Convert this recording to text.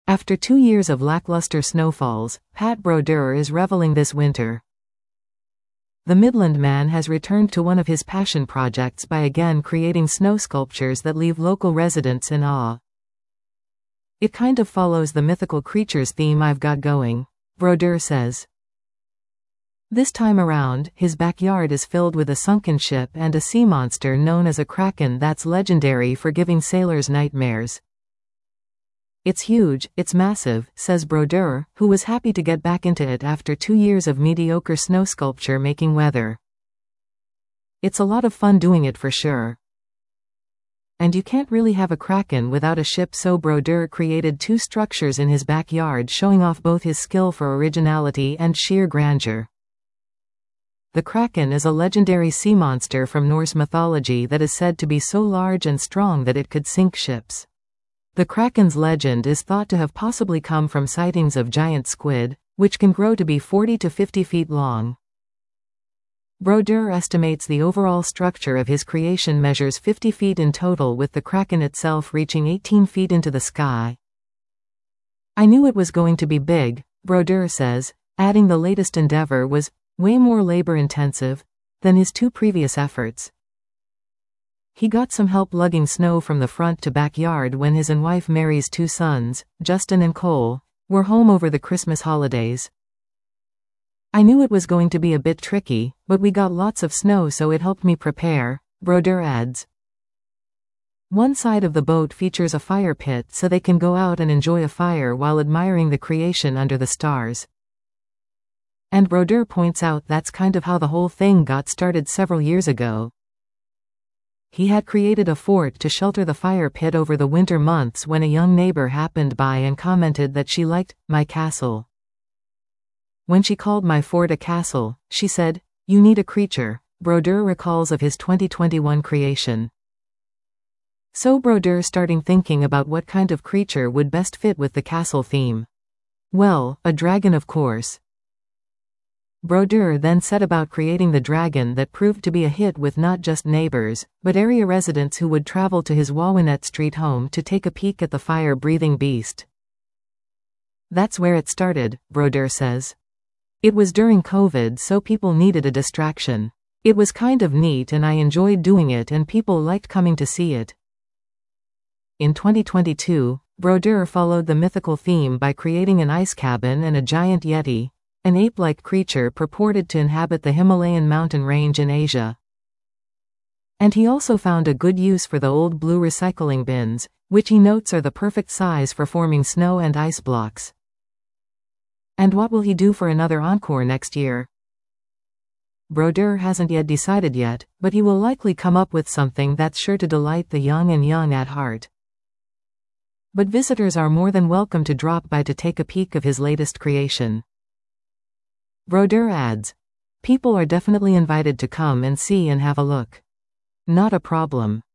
After 2 years of lackluster snowfalls, Pat Brodeur is reveling this winter. The Midland man has returned to one of his passion projects by again creating snow sculptures that leave local residents in awe. It kind of follows the mythical creatures theme I've got going, Brodeur says. This time around, his backyard is filled with a sunken ship and a sea monster known as a kraken that's legendary for giving sailors nightmares. It's huge, it's massive, says Brodeur, who was happy to get back into it after 2 years of mediocre snow sculpture making weather. It's a lot of fun doing it for sure. And you can't really have a kraken without a ship, so Brodeur created 2 structures in his backyard showing off both his skill for originality and sheer grandeur. The kraken is a legendary sea monster from Norse mythology that is said to be so large and strong that it could sink ships. The kraken's legend is thought to have possibly come from sightings of giant squid, which can grow to be 40 to 50 feet long. Brodeur estimates the overall structure of his creation measures 50 feet in total, with the kraken itself reaching 18 feet into the sky. I knew it was going to be big, Brodeur says, adding the latest endeavor was way more labor-intensive than his 2 previous efforts. He got some help lugging snow from the front to backyard when his and wife Mary's 2 sons, Justin and Cole, were home over the Christmas holidays. I knew it was going to be a bit tricky, but we got lots of snow, so it helped me prepare, Brodeur adds. One side of the boat features a fire pit so they can go out and enjoy a fire while admiring the creation under the stars. And Brodeur points out that's kind of how the whole thing got started several years ago. He had created a fort to shelter the fire pit over the winter months when a young neighbor happened by and commented that she liked my castle. When she called my fort a castle, she said, "You need a creature," Brodeur recalls of his 2021 creation. So Brodeur starting thinking about what kind of creature would best fit with the castle theme. Well, a dragon, of course. Brodeur then set about creating the dragon that proved to be a hit with not just neighbors, but area residents who would travel to his Wawanet Street home to take a peek at the fire-breathing beast. That's where it started, Brodeur says. It was during COVID, so people needed a distraction. It was kind of neat and I enjoyed doing it and people liked coming to see it. In 2022, Brodeur followed the mythical theme by creating an ice cabin and a giant yeti, an ape-like creature purported to inhabit the Himalayan mountain range in Asia. And he also found a good use for the old blue recycling bins, which he notes are the perfect size for forming snow and ice blocks. And what will he do for another encore next year? Brodeur hasn't yet decided yet, but he will likely come up with something that's sure to delight the young and young at heart. But visitors are more than welcome to drop by to take a peek of his latest creation. Brodeur adds, "People are definitely invited to come and see and have a look. Not a problem."